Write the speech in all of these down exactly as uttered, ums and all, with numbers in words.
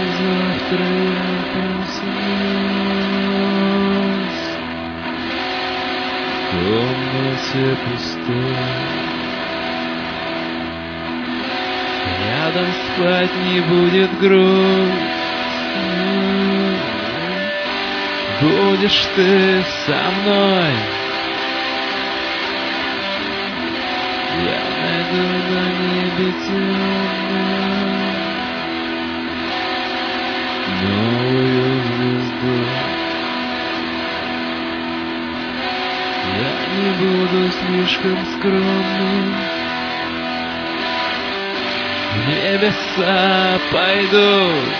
завтра я проснусь в комнате пустой, рядом спать не будет грусть, будешь ты со мной. Я найду на небе темном новую звезду. Я не буду слишком скромным, в небеса пойду.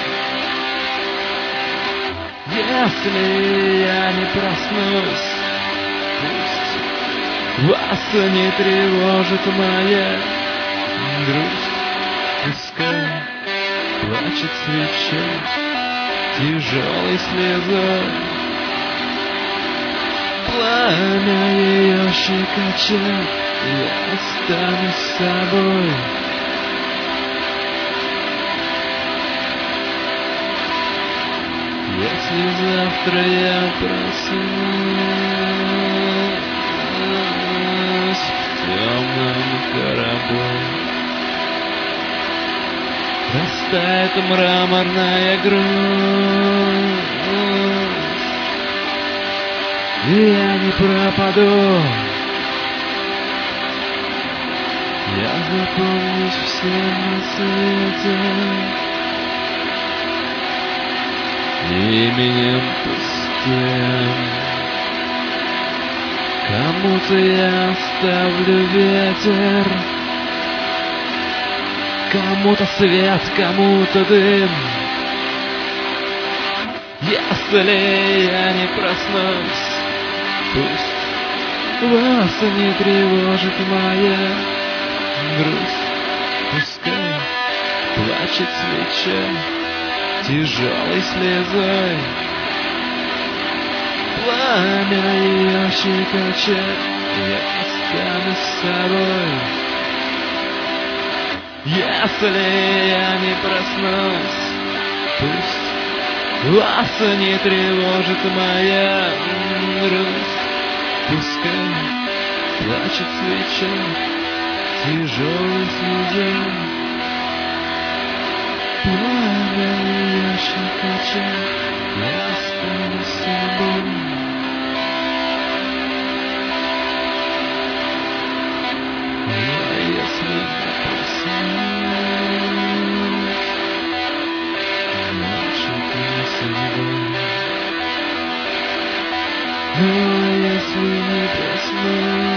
Если я не проснусь, пусть вас не тревожит моя грусть. Пускай плачет свеча тяжелой слезой, пламя ее щекочет, я останусь с собой. Если завтра я проснусь в темном гробу, растает мраморная грусть, и я не пропаду. Я запомнюсь всем на свете именем пустым. Кому-то я оставлю ветер, кому-то свет, кому-то дым. Если я не проснусь, пусть вас не тревожит моя грусть. Пускай плачет свеча тяжелой слезой, пламя ее щекочет, я останусь с собой. Если я не проснусь, пусть вас не тревожит моя грусть. Пускай плачет свеча тяжелой слезой, пламя ее щекочет, я останусь с собой. А если не проснусь, значит не судьба. А если не проснусь,